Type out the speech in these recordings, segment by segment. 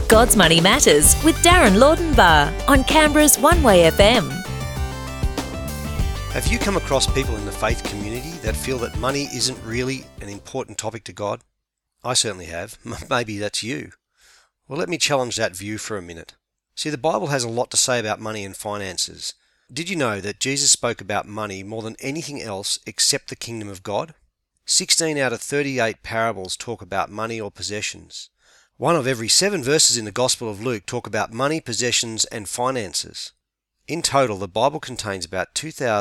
God's Money Matters with Darren Laudenbar on Canberra's One Way FM. Have you come across people in the faith community that feel that money isn't really an important topic to God? I certainly have. Maybe that's you. Well, let me challenge that view for a minute. See, the Bible has a lot to say about money and finances. Did you know that Jesus spoke about money more than anything else except the kingdom of God? 16 out of 38 parables talk about money or possessions. One of every 7 verses in the Gospel of Luke talk about money, possessions, and finances. In total, the Bible contains about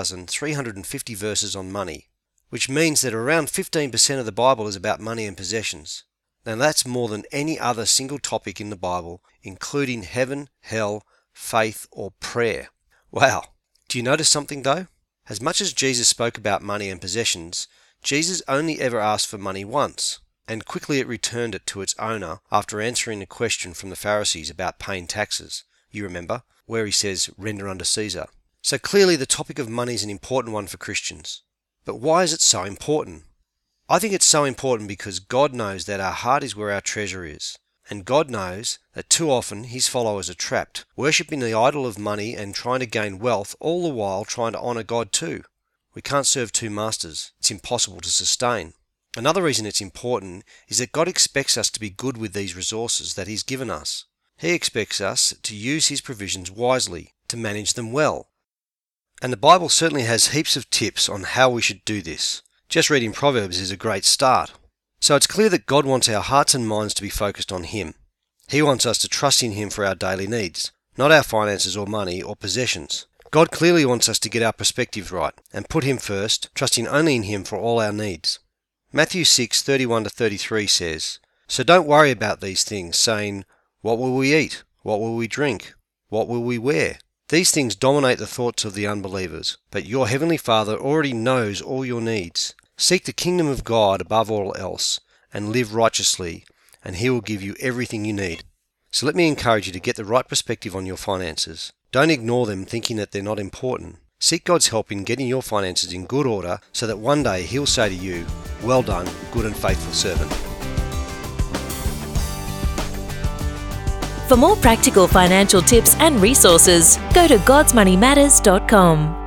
2,350 verses on money, which means that around 15% of the Bible is about money and possessions. Now that's more than any other single topic in the Bible, including heaven, hell, faith, or prayer. Wow! Do you notice something though? As much as Jesus spoke about money and possessions, Jesus only ever asked for money once, and quickly it returned it to its owner after answering a question from the Pharisees about paying taxes. You remember, where he says, "Render unto Caesar." So clearly the topic of money is an important one for Christians. But why is it so important? I think it's so important because God knows that our heart is where our treasure is. And God knows that too often His followers are trapped, worshipping the idol of money and trying to gain wealth, all the while trying to honour God too. We can't serve two masters. It's impossible to sustain. Another reason it's important is that God expects us to be good with these resources that He's given us. He expects us to use His provisions wisely, to manage them well. And the Bible certainly has heaps of tips on how we should do this. Just reading Proverbs is a great start. So it's clear that God wants our hearts and minds to be focused on Him. He wants us to trust in Him for our daily needs, not our finances or money or possessions. God clearly wants us to get our perspective right and put Him first, trusting only in Him for all our needs. Matthew 6:31-33 says, "So don't worry about these things, saying, 'What will we eat? What will we drink? What will we wear?' These things dominate the thoughts of the unbelievers, but your heavenly Father already knows all your needs. Seek the kingdom of God above all else, and live righteously, and He will give you everything you need." So let me encourage you to get the right perspective on your finances. Don't ignore them thinking that they're not important. Seek God's help in getting your finances in good order so that one day He'll say to you, "Well done, good and faithful servant." For more practical financial tips and resources, go to godsmoneymatters.com.